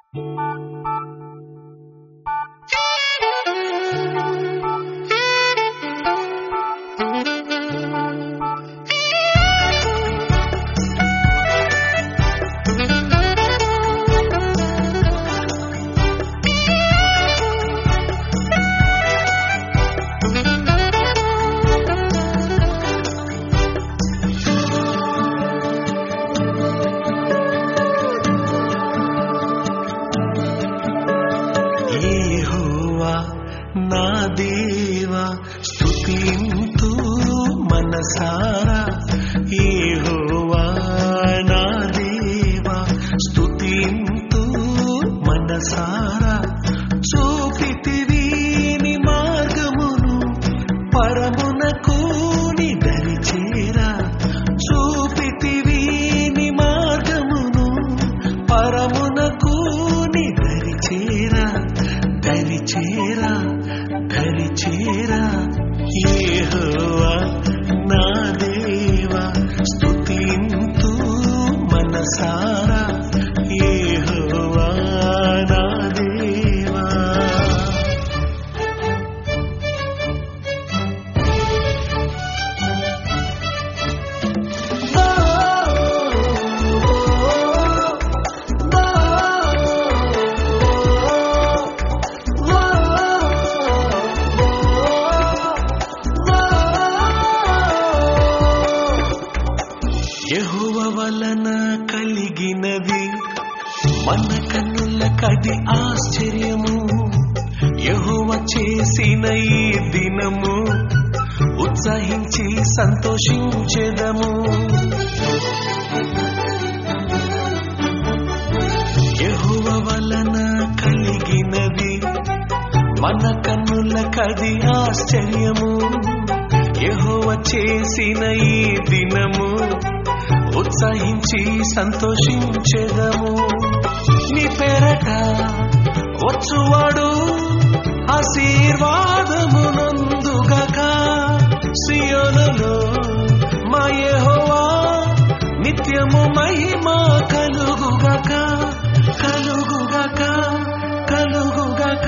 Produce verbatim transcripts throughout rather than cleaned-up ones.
నా దేవా స్తుతింతు మనసారా యెహోవా నా దేవా స్తుతింతు మనసారా చూపితివి నీ మార్గమును పరమునకు నీ దరి చేరా చూపితివి నీ మార్గమును పరమునకు నీ దరి చేరా దరి చేరా దరి చేరా యెహోవా నా దేవా స్తుతింతు మనసారా యెహోవా నా దేవా. యెహోవా వలన కలిగినది మన కన్నులకది ఆశ్చర్యము యెహోవా చేసిన ఈ దినము ఉత్సాహించి సంతోషించెదము. యెహోవా వలన కలిగినది మన కన్నులకది ఆశ్చర్యము యెహోవా చేసిన ఈ దినము ఉత్సాహించి సంతోషించెదము. నీ పేరట వచ్చువాడు ఆశీర్వాదమునందుగాక సియోనులో మా యెహోవా నిత్యము మహిమ కలుగుగాక కలుగుగాక కలుగుగాక.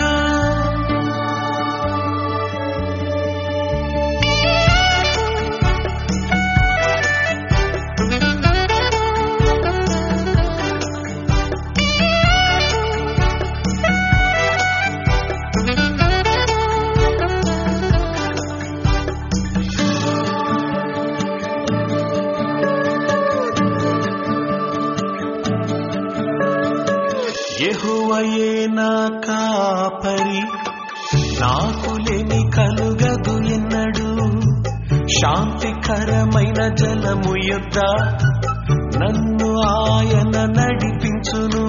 యెహోవాయే నా కాపరి నాకు లేమి కలుగదు ఎన్నడు శాంతికరమైన జలము యొద్ద నన్ను ఆయన నడిపించును.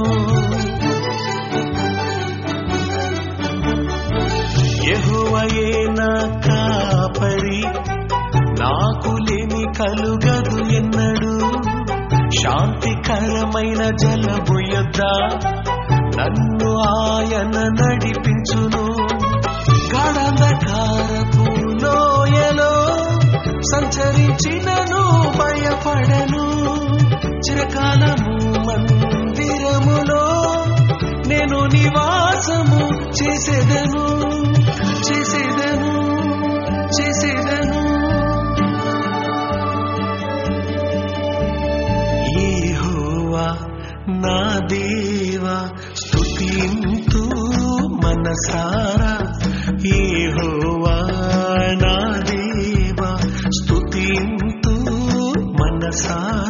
యెహోవాయే నా కాపరి నాకు లేమి కలుగదు ఎన్నడు శాంతికరమైన జలము యొద్ద నన్ను ఆయన నడిపించును. గాఢంధకారపు లోయలో సంచరించినను భయపడను చిరకాలము మందిరములో నేను నివాసము చేసేదను చేసేదను చేసేదను. యెహోవా నా దేవా స్తుతింతు మనసారా యెహోవా నా దేవా స్తుతింతు మనసారా.